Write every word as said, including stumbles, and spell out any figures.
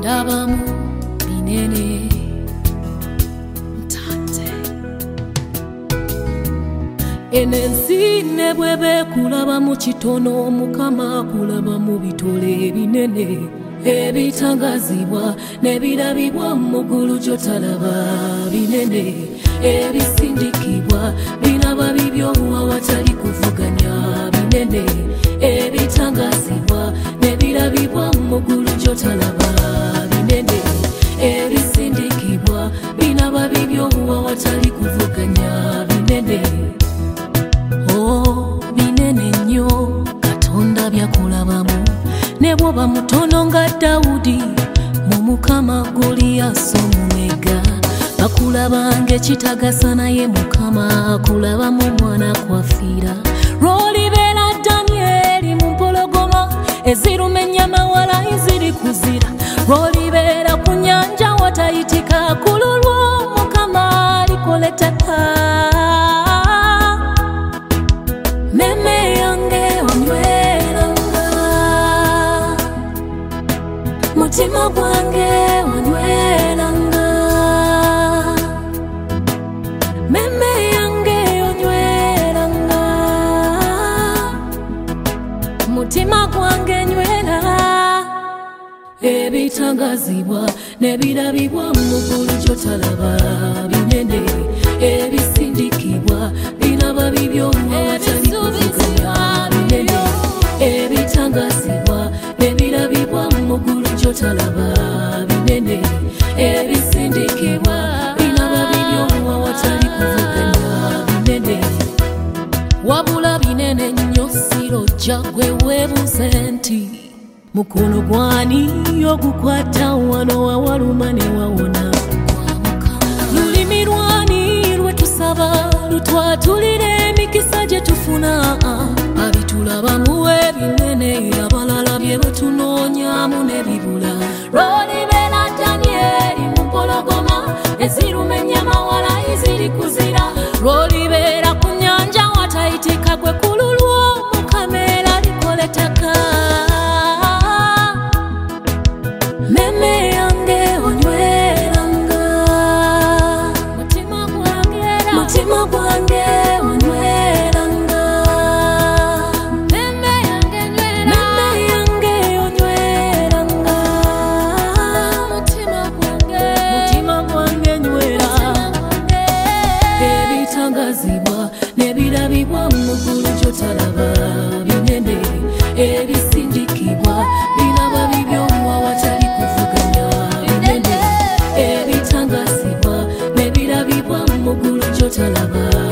ndabamu binene ntate enensi ne bwebe kulaba mu kitono Mukama kulaba mu bitole binene ebitangazibwa nebirabibwa mu ggulu gyotalaba binene ebisindikibwa binaba bibyo awatali kuvuganya binene ebitangazibwa nebirabibwa mu ggulu gyotalaba binene ebisindikibwa binaba bibyo awatali kuvuganya binene oh binene nnyo Katonda byakulabamu ne bwoba mutono nga Dawudi mu Mukama Goliath omumega bakulaba ng'ekitagasa naye Mukama akulaba mu mwana kwafiira lw'olibeera Danyeri mu mpologoma eziruma ennyama wala eziri kuzira lw'olibeera ku nnyanja watayitika ku lulwo Mukama alikola ettaka meme yange onyweranga mutima gwange onyweranga meme yange onyweranga mutima gwange nywera ebitangazibwa nebirabibwa mu ggulu gyotalaba binene ebisindikibwa binaba bibyo awatali kuvuganya binene ebitangazibwa nebirabibwa mu ggulu gyotalaba binene ebisindikibwa binaba bibyo awatali kuvuganya binene wabula binene nnyo sirojja gwe weebuuze nti mukono gwani ogukwata wano wawaluma ne wawona lulimi lwani lwetusaba lutwatulira emikisa gye tufuna abitulabamu ebinene abalala bye batunoonyamu ne bibula lw'olibeera Danyeri mu mpologoma eziruma ennyama wala eziri kuzira lw'olibeera ku nnyanja watayitika gwe ku lulwo Mukama era alikola ettaka meme yange onyweranga mutima gwange mutima gwange onyweranga meme yange nywera meme yange onyweranga mutima gwange mutima gwange nywera ebitangazibwa nebirabibwa mu ggulu gyotalaba binene ebisindikibwa binaba bibyo awatali kuvuganya binene ebitangazibwa nebirabibwa mu ggulu gyotalaba